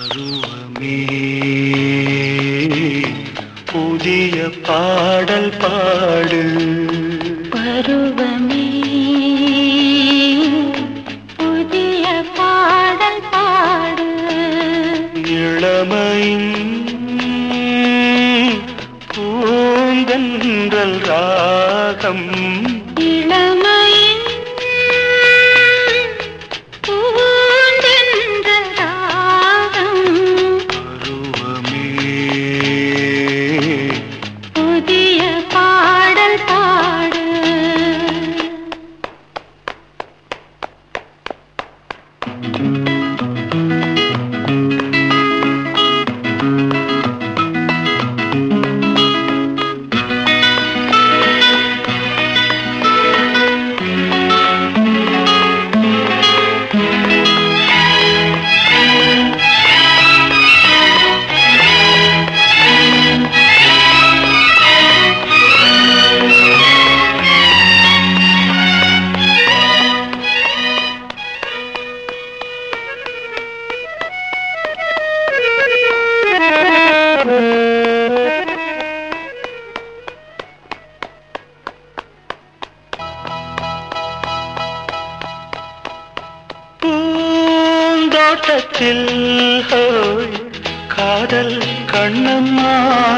பருவமே புதிய பாடல் பாடு. பருவமே புதிய பாடல் பாடு. இளமையின் பூந்தென்றல் ராகம். இளமையின் பூந்தென்றல் ராகம். பருவமே புதிய பாடல் பாடு. பூந்தோட்டத்தில் காதல் கண்ணம்மா.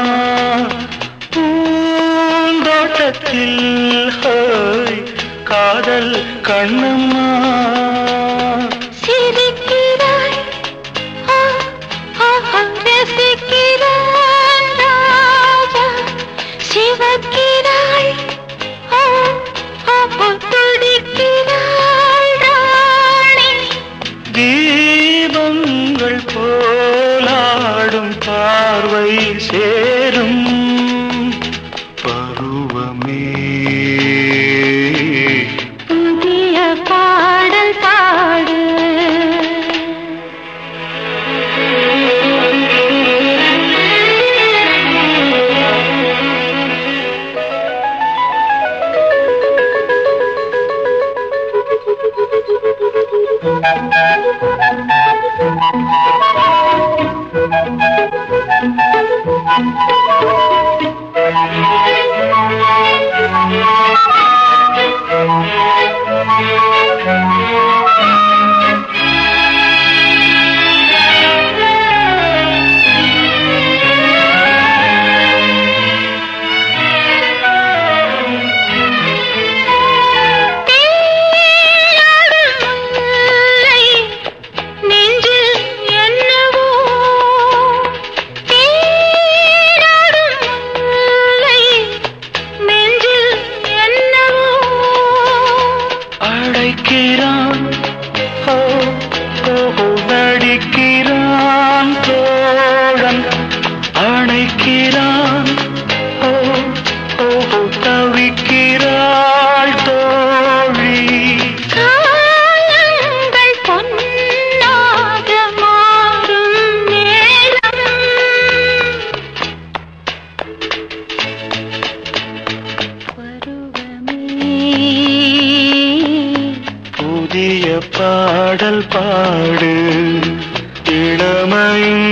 பூந்தோட்டத்தில் காதல் கண்ணம்மா. சிரிக்கிறாய் ரசிக்கிறான் ராஜா. சிவக்கிறாய் துடிக்கிறாள் ராணி. தீபங்கள் போலாடும் பார்வை சேரும். பருவமே புதிய பாடல் பாடு. நடிக்கிறான் தோழன் அணைக்கிறான். தவிக்கிறாள் தோழி. காலங்கள் பொன்னாக மாறும் நேரம். பருவமே புதிய பாடல் பாடு. இளமையின்